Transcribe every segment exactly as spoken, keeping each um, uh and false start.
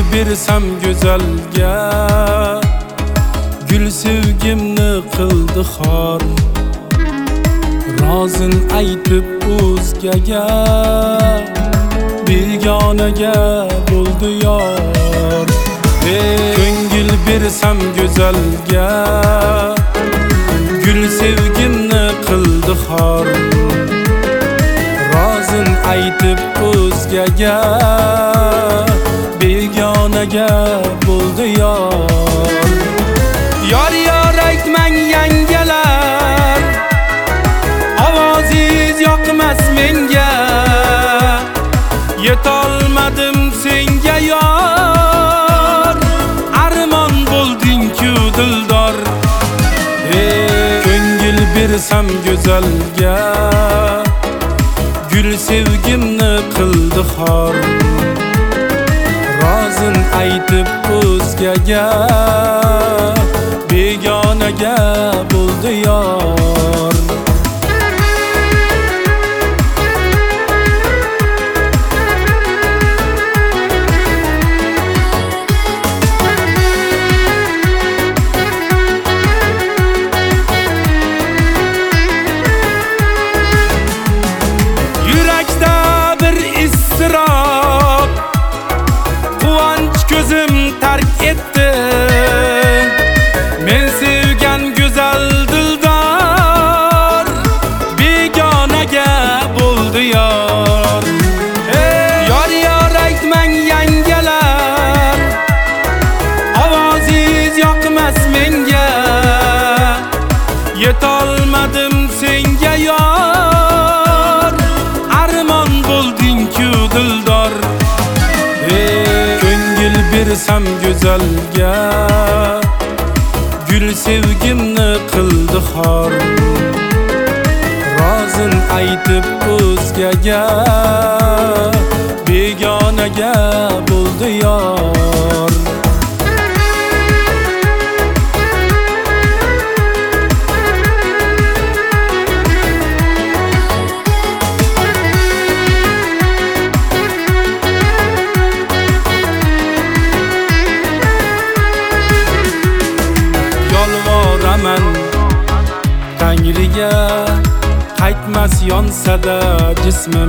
bersam go'zalga, gul sevgimni qildi xor. Rozin aytib o'zgaga, begonaga bo'ldi yor. Ko'ngil bersam go'zalga, gul sevgimni qildi xor. Rozin aytib o'zgaga, begonaga bo'ldi yor. Yor yor aytmang yangalar, ovozingiz yoqmas menga. Yetolmadim senga yor, armon bo'lding-ku dildor. Ko'ngil bersam go'zalga, gul sevgimni qildi xor. Rozin aytib o'zgaga, begonaga bo'ldi yor. Yurakda bir iztirob, quvonch ko'zim tark etdi. Men sevgan go'zal dildor, begonaga bo'ldi yor. Yor yor aytmang yangalar, ovozingiz yoqmas menga. Yetolmadim senga yor, armon bo'lding-ku dildor. Ko'ngil bersam go'zalga, gul sevgimni qildi xor. Rozin aytib o'zgaga, begonaga bo'ldi yor. Yolvoraman Tangriga, qaytmas yonsa-da jismim.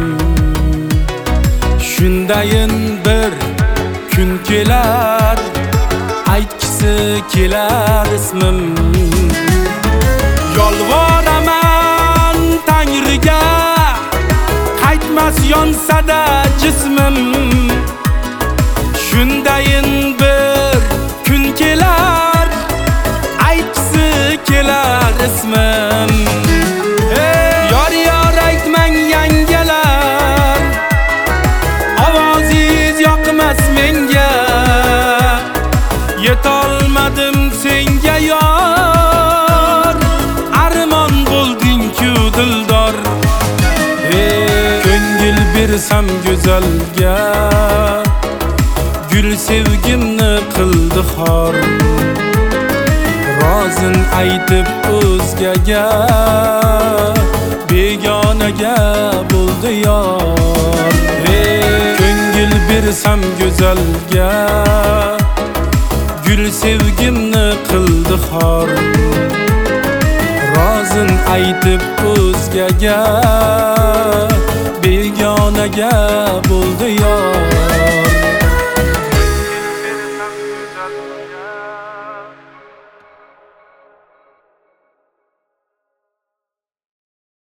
Shundayin bir kun kelar, aytgisi kelar ismim. Yolvoraman Tangriga, qaytmas yonsa-da jismim. Shundayin bir kun kelar, aytgisi kelar ismim. Yor yor aytmang yangalar, ovozingiz yoqmas menga. Yetolmadim senga yor, armon bo'lding-ku dildor. Ko'ngil bersam go'zalga, gul sevgimni qildi xor. Rozin aytib o'zgaga, begonaga bo'ldi yor. Ko'ngil bersam go'zalga, gul sevgimni qildi xor. Rozin aytib o'zgaga, begonaga bo'ldi yor.